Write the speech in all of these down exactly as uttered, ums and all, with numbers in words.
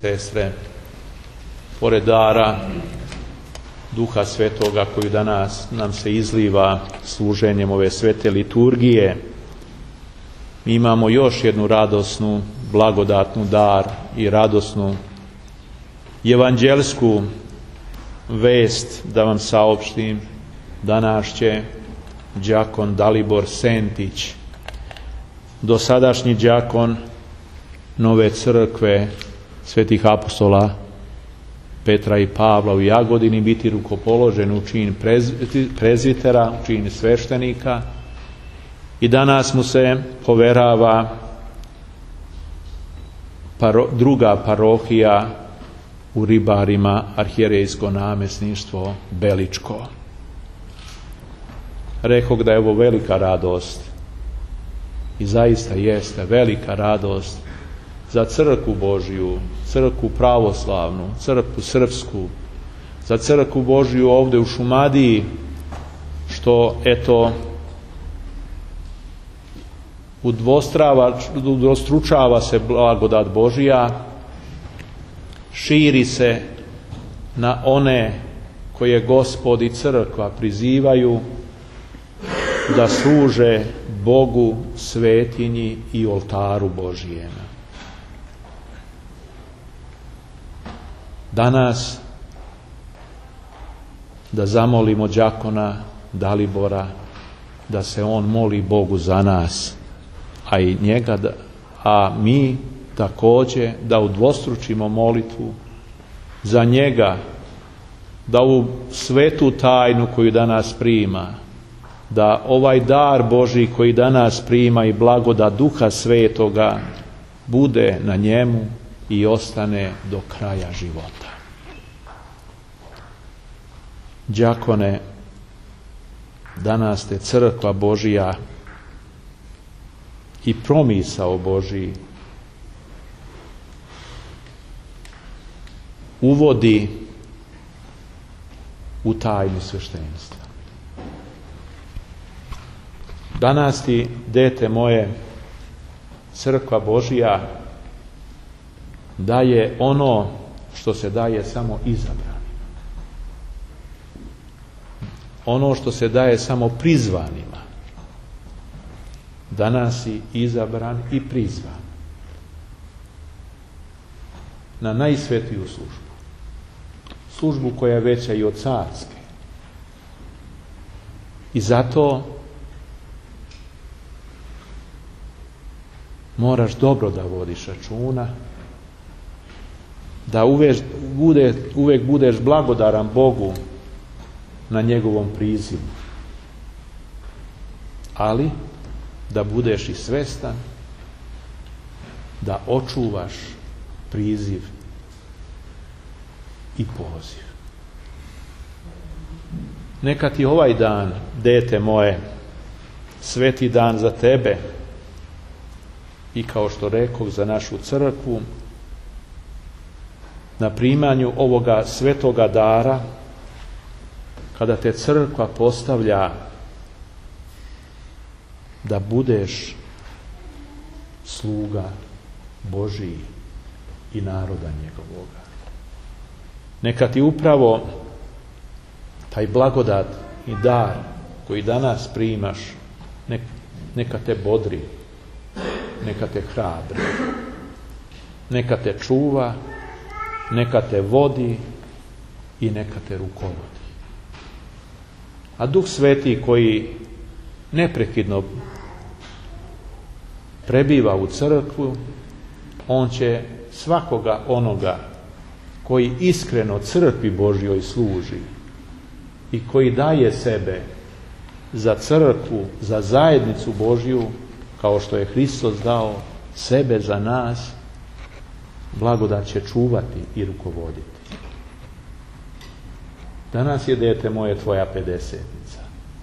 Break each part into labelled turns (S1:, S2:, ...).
S1: Sestre, pored dara Duha Svetoga koji danas nam se izliva služenjem ove svete liturgije, mi imamo još jednu radosnu, blagodatnu dar i radosnu evanđelsku vest da vam saopštim. Danas će đakon Dalibor Sentić, dosadašnji đakon Nove crkve svetih apostola Petra i Pavla u Jagodini, biti rukopoložen u čin prezvitera, u čin sveštenika, i danas mu se poverava paro, druga parohija u Ribarima, arhijerejsko namjesništvo Beličko. Rekoh da je ovo velika radost i zaista jeste velika radost za crkvu Božju, crkvu pravoslavnu, crkvu srpsku, za crkvu Božju ovdje u Šumadiji, što eto udvostručava se blagodat Božja, širi se na one koje Gospod i crkva prizivaju da služe Bogu, svetinji i oltaru Božijem. Danas da zamolimo đakona Dalibora da se on moli Bogu za nas, a i njega da, a mi također da udvostručimo molitvu za njega, da u svetu tajnu koju danas prima, da ovaj dar Božji koji danas prima i blagodat Duha Svetoga bude na njemu i ostane do kraja života. Đakone, danas te crkva Božija i promisao Božji uvodi u tajnu sveštenstva. Danas ti, dete moje, crkva Božija daje ono što se daje samo izabranima. Ono što se daje samo prizvanima. Danas si izabran i prizvan na najsvetiju službu. Službu koja je veća i od carske. I zato moraš dobro da vodiš računa, da uvijek, bude, uvijek budeš blagodaran Bogu na njegovom prizivu, ali da budeš i svestan da očuvaš priziv i poziv. Neka ti ovaj dan, dete moje, sveti dan za tebe i, kao što rekoh, za našu crkvu, na primanju ovoga svetoga dara, kada te crkva postavlja da budeš sluga Božiji i naroda njegovoga. Neka ti upravo taj blagodat i dar koji danas primaš, neka te bodri, neka te hrabri, neka te čuva, neka te vodi i neka te rukovodi. A Duh Sveti koji neprekidno prebiva u crkvu, on će svakoga onoga koji iskreno crkvi Božjoj služi i koji daje sebe za crkvu, za zajednicu Božju, kao što je Hristos dao sebe za nas, blagodat će čuvati i rukovoditi. Danas je, dete moje, tvoja pedesetnica.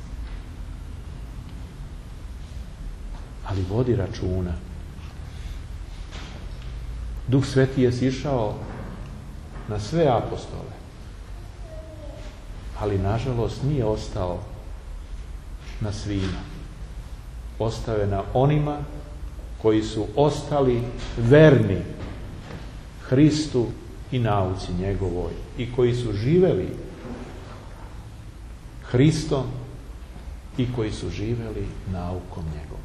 S1: Ali vodi računa. Duh Sveti je sišao na sve apostole, ali nažalost nije ostao na svima. Ostao je na onima koji su ostali verni Hristu i nauci njegovoj i koji su živeli Hristom i koji su živeli naukom njegovom.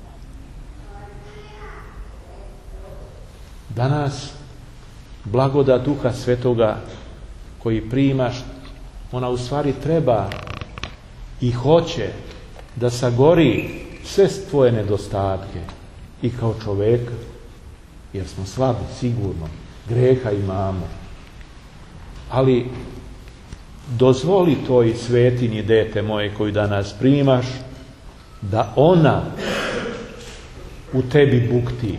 S1: Danas blagodat Duha Svetoga koji primaš, ona u stvari treba i hoće da sagori sve tvoje nedostatke i kao čoveka, jer smo slabi, sigurno, greha imamo. Ali dozvoli toj svetinji, dete moje, koju danas primaš, da ona u tebi bukti,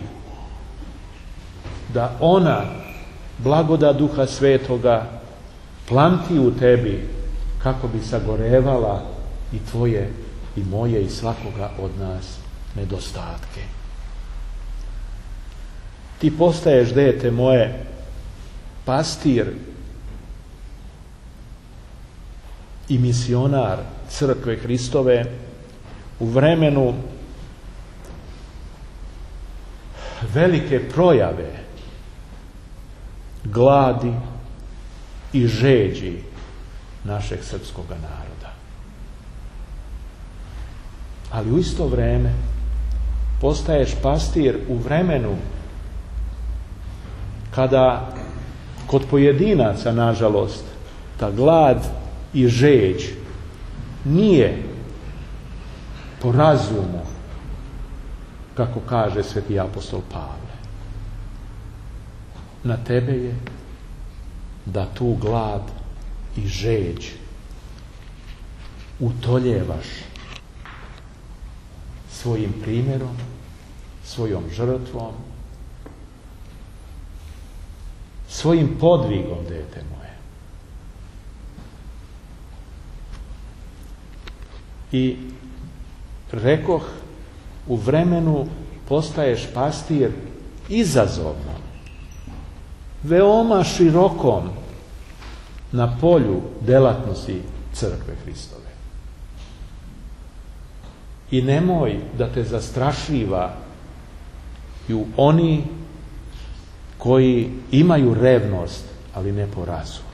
S1: da ona, blagodat Duha Svetoga, planti u tebi kako bi sagorevala i tvoje i moje i svakoga od nas nedostatke. Ti postaješ, dete moje, pastir i misionar crkve Hristove u vremenu velike projave gladi i žeđi našeg srpskog naroda. Ali u isto vrijeme postaješ pastir u vremenu kada kod pojedinaca, nažalost, ta glad i žeđ nije po razumu, kako kaže sveti apostol Pavle. Na tebe je da tu glad i žeđ utoljevaš svojim primjerom, svojom žrtvom, svojim podvigom, dete moje. I rekoh, u vremenu postaješ pastir izazovno, veoma širokom na polju delatnosti crkve Hristove. I nemoj da te zastrašivaju oni koji imaju revnost, ali ne po razumu,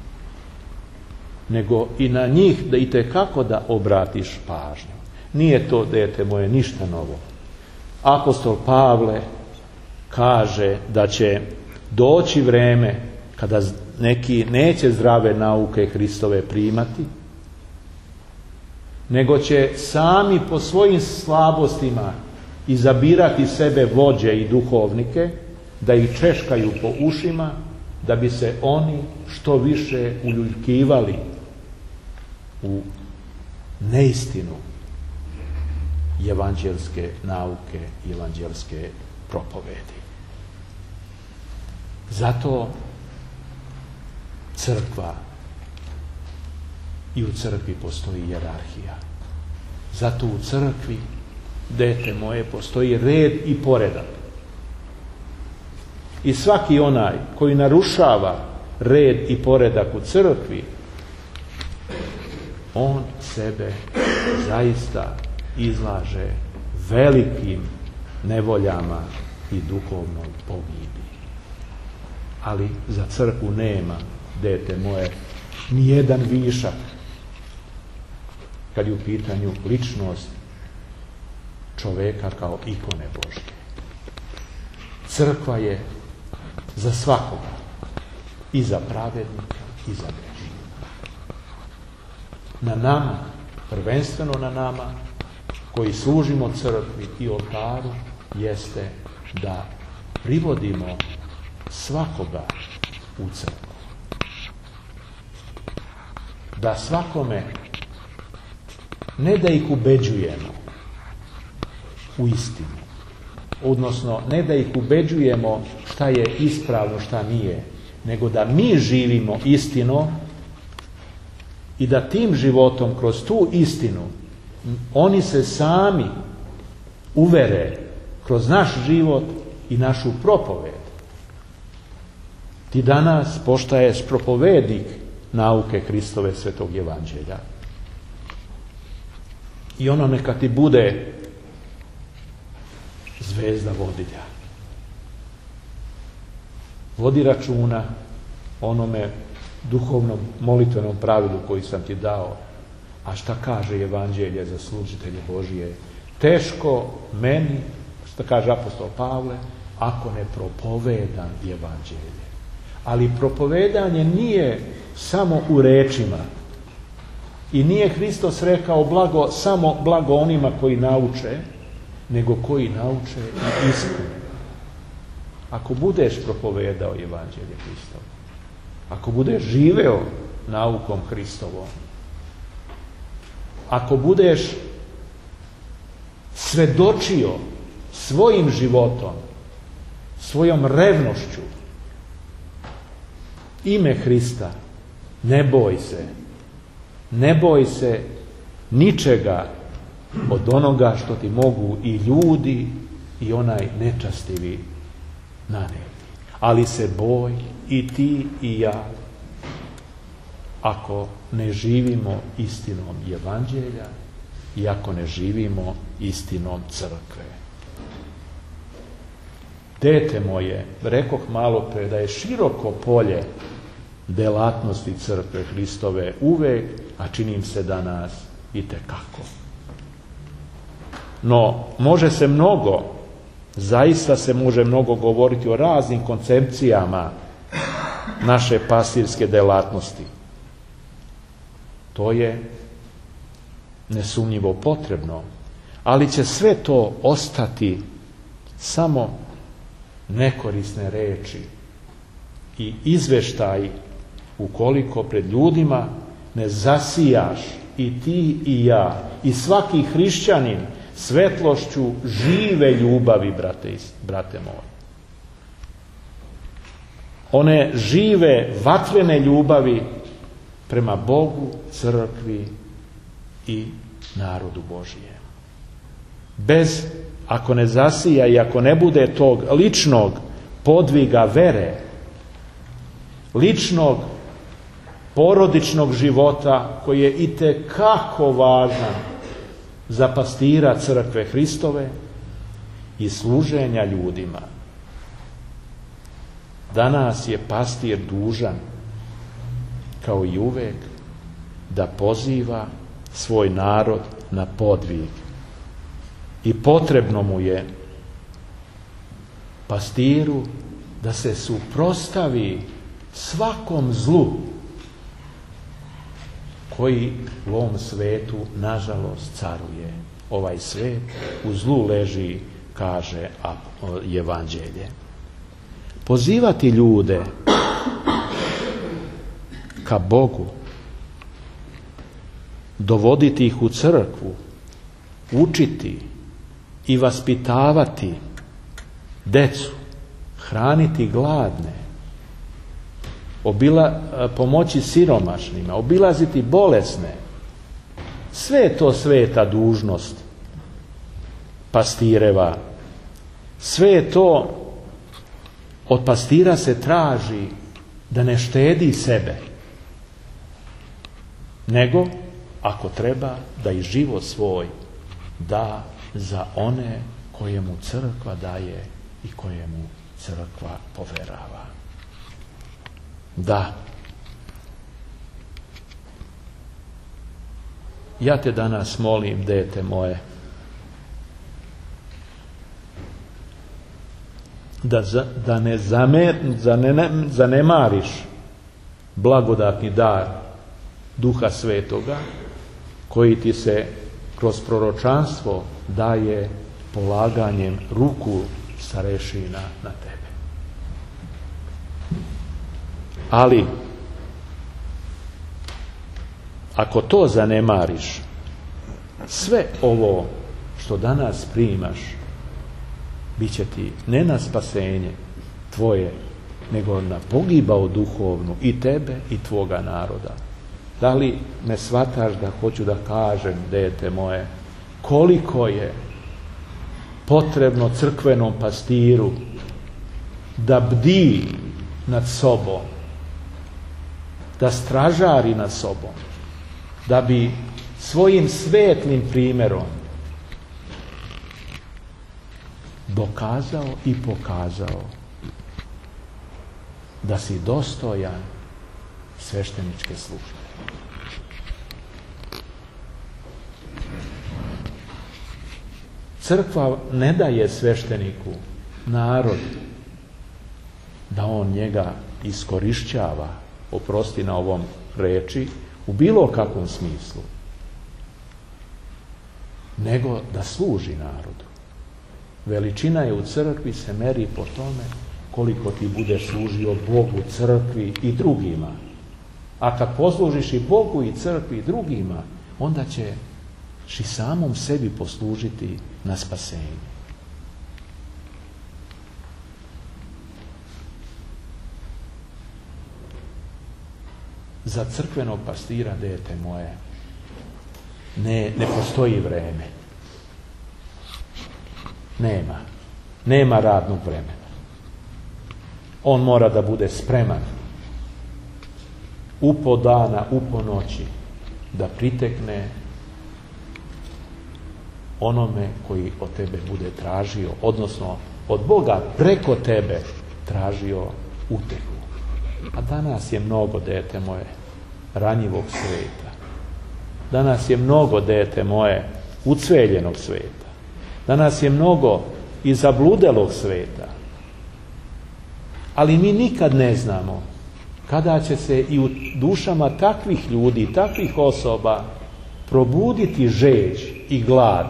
S1: nego i na njih da itekako da obratiš pažnju. Nije to, dete moje, ništa novo. Apostol Pavle kaže da će doći vreme kada neki neće zdrave nauke Hristove primati, nego će sami po svojim slabostima izabirati sebe vođe i duhovnike, da ih češkaju po ušima, da bi se oni što više uljuljkivali u neistinu evanđelske nauke i evanđelske propovedi. Zato crkva i u crkvi postoji hijerarhija. Zato u crkvi, dete moje, postoji red i poredak. I svaki onaj koji narušava red i poredak u crkvi, on sebe zaista izlaže velikim nevoljama i duhovnom pogibiji. Ali za crkvu nema, dete moje, nijedan višak kad je u pitanju ličnost čoveka kao ikone Božje. Crkva je za svakoga, i za pravednika i za grešnika. Na nama, prvenstveno na nama koji služimo crkvi i oltaru, jeste da privodimo svakoga u crkvu. Da svakome, ne da ih ubeđujemo u istinu, odnosno ne da ih ubeđujemo šta je ispravno, šta nije, nego da mi živimo istinu i da tim životom, kroz tu istinu, oni se sami uvere kroz naš život i našu propoved. Ti danas postaješ propovednik nauke Hristove svetog evanđelja. I ono neka ti bude zvezda vodilja. Vodi računa onome duhovnom molitvenom pravilu koji sam ti dao. A šta kaže Evanđelje za služitelje Božije? Teško meni, što kaže apostol Pavle, ako ne propovedam Evanđelje. Ali propovedanje nije samo u rečima. I nije Hristos rekao blago, samo blago onima koji nauče, nego koji nauče i ispune. Ako budeš propovedao Evanđelje Hristovo, ako budeš živeo naukom Hristovom, ako budeš svedočio svojim životom, svojom revnošću ime Hrista, ne boj se, ne boj se ničega od onoga što ti mogu i ljudi i onaj nečastivi nanijeti. Ali se boj i ti i ja ako ne živimo istinom Evanđelja i ako ne živimo istinom crkve. Dete moje, rekoh malo pre da je široko polje delatnosti crkve Hristove uvek, a činim se danas itekako. No, može se mnogo, zaista se može mnogo govoriti o raznim koncepcijama naše pastirske delatnosti. To je nesumnjivo potrebno, ali će sve to ostati samo nekorisne reči i izveštaj ukoliko pred ljudima ne zasijaš i ti i ja i svaki hrišćanin svetlošću žive ljubavi, brate, brate moji. One žive vatrene ljubavi prema Bogu, crkvi i narodu Božijem. Bez, ako ne zasija i ako ne bude tog ličnog podviga vere, ličnog porodičnog života koji je itekako važan za pastira crkve Hristove i služenja ljudima. Danas je pastir dužan, kao i uvek, da poziva svoj narod na podvig. I potrebno mu je pastiru da se suprotstavi svakom zlu koji u ovom svetu nažalost caruje. Ovaj svet u zlu leži, kaže Evanđelje. Pozivati ljude ka Bogu, dovoditi ih u crkvu, učiti i vaspitavati decu, hraniti gladne, obila, pomoći siromašnima, obilaziti bolesne. Sve je to sveta dužnost pastireva. Sve je to, od pastira se traži da ne štedi sebe, nego, ako treba, da i život svoj da za one koje mu crkva daje i koje mu crkva poverava. Da. Ja te danas molim, dete moje, da, za, da ne zamer, zane, zanemariš blagodatni dar Duha Svetoga koji ti se kroz proročanstvo daje polaganjem ruku starešina na tebe. Ali ako to zanemariš, sve ovo što danas primaš bit će ti ne na spasenje tvoje, nego na pogibao duhovnu i tebe i tvoga naroda. Da li me shvataš da hoću da kažem, dete moje, koliko je potrebno crkvenom pastiru da bdi nad sobom, da stražari nad sobom, da bi svojim svetlim primjerom dokazao i pokazao da si dostojan svešteničke službe. Crkva ne daje svešteniku narod da on njega iskorišćava, oprosti na ovom reči, u bilo kakvom smislu, nego da služi narodu. Veličina je u crkvi se meri po tome koliko ti budeš služio Bogu, crkvi i drugima. A kad poslužiš i Bogu i crkvi i drugima, onda ćeš i samom sebi poslužiti na spasenje. Za crkvenog pastira, dete moje, ne, ne postoji vreme. Nema. Nema radnog vremena. On mora da bude spreman u po dana, u po noći, da pritekne onome koji od tebe bude tražio, odnosno od Boga preko tebe tražio utehu. A danas je mnogo, dete moje, ranjivog sveta. Danas je mnogo, dete moje, ucveljenog sveta. Danas je mnogo i zabludelog sveta. Ali mi nikad ne znamo kada će se i u dušama takvih ljudi, takvih osoba probuditi žeđ i glad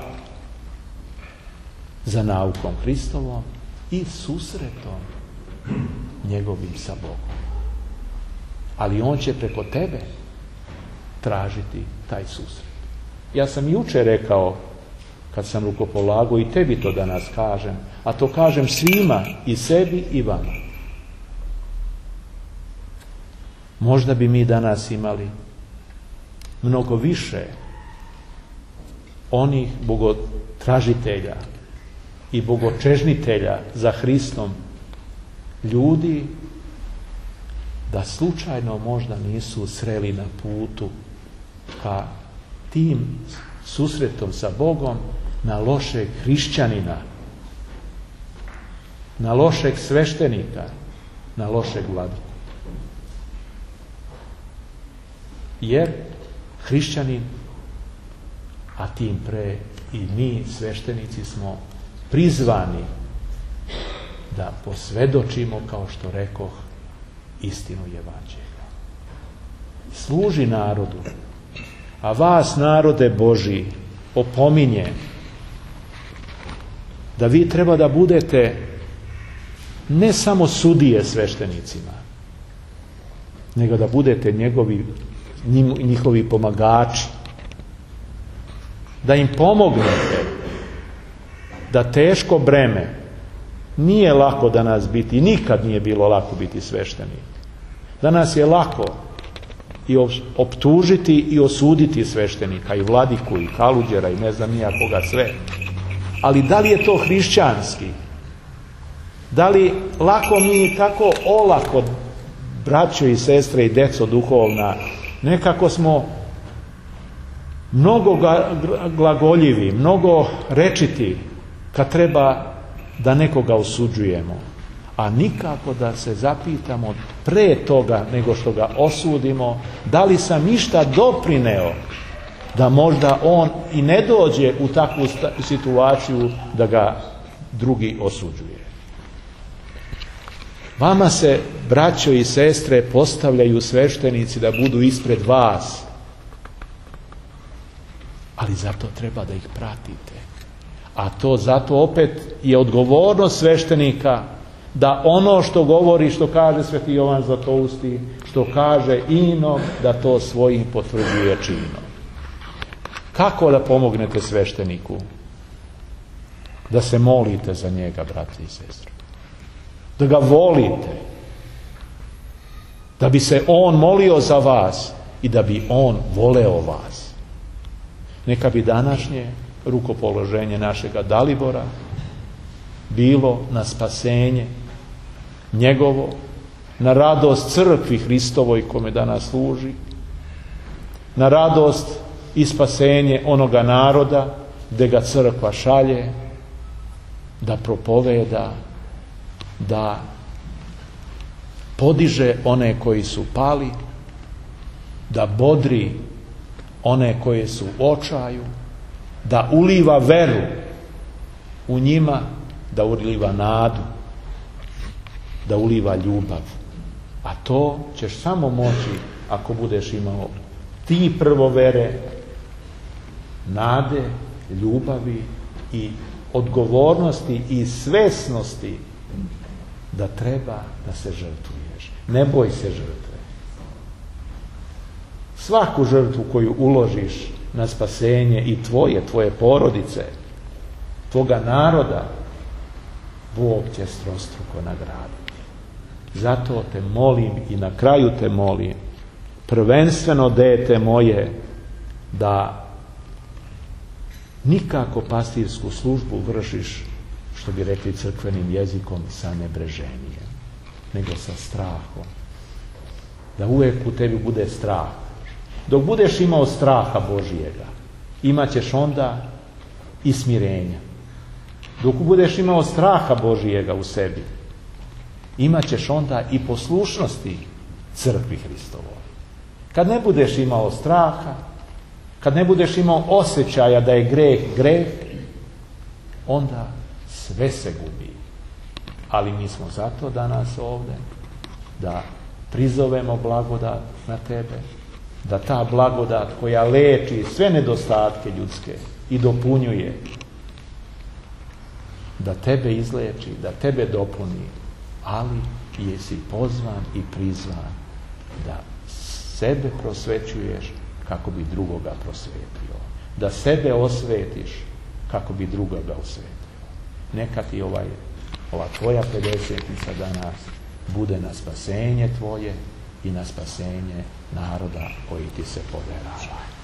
S1: za naukom Hristovom i susretom njegovim sa Bogom. Ali on će preko tebe tražiti taj susret. Ja sam jučer rekao, kad sam rukopolagao, i tebi to danas kažem, a to kažem svima, i sebi i vama. Možda bi mi danas imali mnogo više onih bogotražitelja i bogočežnitelja za Hristom ljudi, da slučajno možda nisu sreli na putu ka tim susretom sa Bogom na lošeg hrišćanina, na lošeg sveštenika, na lošeg vladiku. Jer hrišćanin, a tim pre i mi sveštenici, smo prizvani da posvedočimo, kao što rekoh, istinu evanđelja. Služi narodu, a vas, narode Božji, opominje da vi treba da budete ne samo sudije sveštenicima, nego da budete njegovi, njihovi pomagači, da im pomognete, da teško breme, nije lako danas biti, nikad nije bilo lako biti sveštenik. Danas je lako i optužiti i osuditi sveštenika, i vladiku, i kaluđera, i ne znam nija koga sve. Ali da li je to hrišćanski? Da li lako mi tako olako, braćo i sestre i deco duhovna, nekako smo mnogo glagoljivi, mnogo rečiti kad treba da nekoga osuđujemo, a nikako da se zapitamo pre toga nego što ga osudimo, da li sam išta doprineo da možda on i ne dođe u takvu situaciju da ga drugi osuđuje. Vama se, braćo i sestre, postavljaju sveštenici da budu ispred vas, ali zato treba da ih pratite. A to zato opet je odgovornost sveštenika da ono što govori, što kaže sveti Jovan Zlatousti, što kaže inom, da to svojim potvrđuje činom. Kako da pomognete svešteniku? Da se molite za njega, brate i sestre. Da ga volite. Da bi se on molio za vas i da bi on voleo vas. Neka bi današnje rukopoloženje našega Dalibora bilo na spasenje njegovo, na radost crkvi Hristovoj kome danas služi, na radost i spasenje onoga naroda gde ga crkva šalje da propoveda, da podiže one koji su pali, da bodri one koje su u očaju, da uliva veru u njima, da uliva nadu, da uliva ljubav. A to ćeš samo moći ako budeš imao ti prvo vere, nade, ljubavi i odgovornosti i svesnosti da treba da se žrtvuješ. Ne boj se žrtve. Svaku žrtvu koju uložiš na spasenje i tvoje, tvoje porodice, tvoga naroda, Bog će strostruko nagraditi. Zato te molim i na kraju te molim, prvenstveno dete moje, da nikako pastirsku službu vršiš, što bi rekli crkvenim jezikom, sa nebreženjem, nego sa strahom. Da uvijek u tebi bude strah. Dok budeš imao straha Božijega, imat ćeš onda i smirenja. Dok budeš imao straha Božijega u sebi, imat ćeš onda i poslušnosti crkvi Hristovoj. Kad ne budeš imao straha, kad ne budeš imao osjećaja da je greh greh, onda sve se gubi. Ali mi smo zato danas ovdje da prizovemo blagodat na tebe, da ta blagodat koja leči sve nedostatke ljudske i dopunjuje, da tebe izleči, da tebe dopuni, ali jesi pozvan i prizvan da sebe prosvećuješ kako bi drugoga prosvetio. Da sebe osvetiš kako bi drugoga osvetio. Neka ti ovaj, ova tvoja pedesetnica danas bude na spasenje tvoje i na spasenje naroda koji ti se poverava.